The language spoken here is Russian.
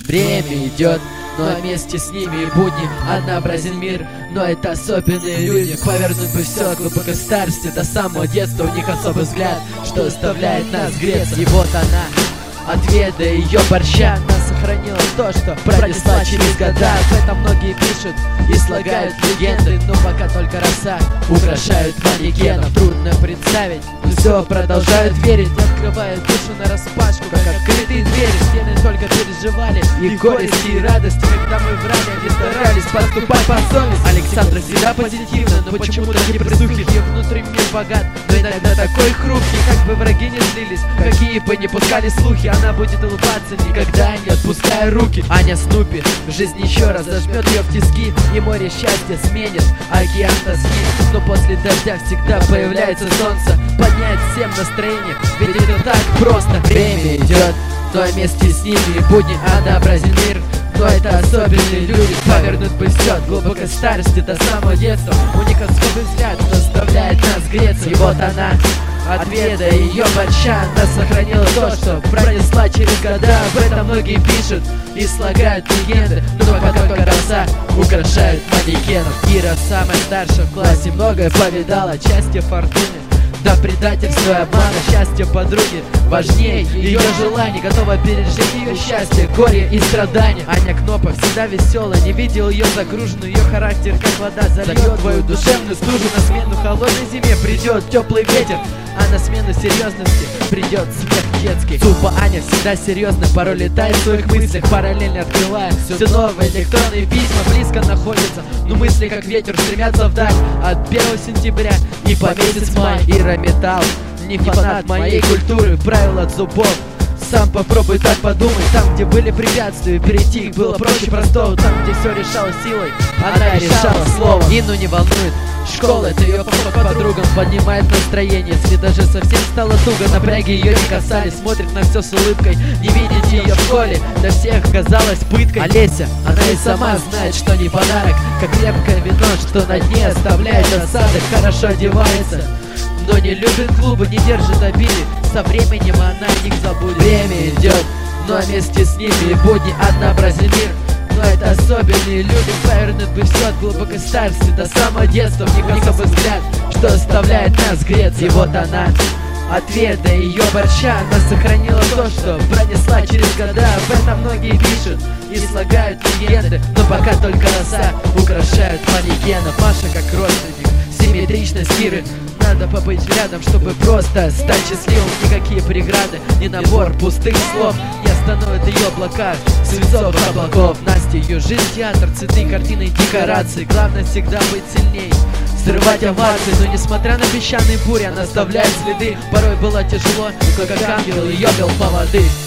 Время идет, но вместе с ними и будни однообразен мир. Но это особенные люди, повернуть бы все от глубокой старости до самого детства. У них особый взгляд, что заставляет нас греться. И вот она, отведа ее борща, она сохранила то, что пронесла через года. Об этом многие пишут и слагают легенды, но пока только роса украшают манекенов. Трудно представить, все продолжают верить, не открывают душу нараспашку, как открытые двери. Стены только переживали и горести, и радости. Когда мы врали, они старались поступать по совести. Александра всегда позитивна, но почему-то не присухи. Ее внутренний мир богат, но иногда такой хрупкий. Как бы враги не злились, какие бы не пускали слухи, она будет улыбаться, никогда не отпуская руки. Аня Снупи, жизнь еще раз зажмет ее в тиски, и море счастья сменит океан тоски. Но после дождя всегда появляется солнце, поднять всем настроение, ведь это так просто. Время идет, но вместе с ними и будни однообразен мир. Но это особенные люди, повернуть бы все от глубокой старости до самого детства. У них особый взгляд, что заставляет нас греться. И вот она, отведа ее борща, она сохранила то, что пронесла через года. Об этом многие пишут и слагают легенды, но пока только роса украшает манекенов. Ира самая старшая в классе, многое повидала, счастье фортуны до предательства и обмана. Счастье подруги важнее ее желаний, готова пережить ее счастье, горе и страдания. Аня Кнопа всегда веселая, не видел ее загруженную, ее характер как вода зальет твою душевную стужу. На смену холодной зиме придет теплый ветер, а на смену серьезности придет смех детский. Тупо Аня всегда серьезно, порой летает в своих мыслях, параллельно открывая все новые электронные письма. Близко находятся, но мысли как ветер стремятся вдаль, от 1 сентября и по месяц май. Ира Металл, не фанат моей культуры, правил от зубов. Сам попробуй так подумать, там, где были препятствия, перейти их было проще простого. Там, где все решалось силой, она решала словом. Инну не волнует школа, это ее поход к подругам поднимает настроение. Если даже совсем стало туго, напряги ее не касались. Смотрит на все с улыбкой, не видеть ее в школе для всех казалось пыткой. Олеся, она и сама знает, что не подарок, как крепкое вино, что на дне оставляет осадок. Хорошо одевается, но не любит клубы, не держит обиды, со временем она о них забудет. Время идет, но вместе с ними и будни однообразен мир. Но это особенные люди, повернут бы все от глубокой старости до самого детства. У них особый взгляд, что заставляет нас греться. И вот она, отведа ее борща, она сохранила то, что пронесла через года. Об этом многие пишут и слагают легенды, но пока только роса украшают манекенов. Маша как родственник, симметричность Киры, надо побыть рядом, чтобы просто стать счастливым. Никакие преграды, не набор пустых слов не остановят ее блокад свинцовых облаков. Настя, ее жизнь, театр, цветы, картины, декорации. Главное всегда быть сильней, срывать овации. Но несмотря на песчаные бури, она оставляет следы. Порой было тяжело, но как ангел ее вел по воды.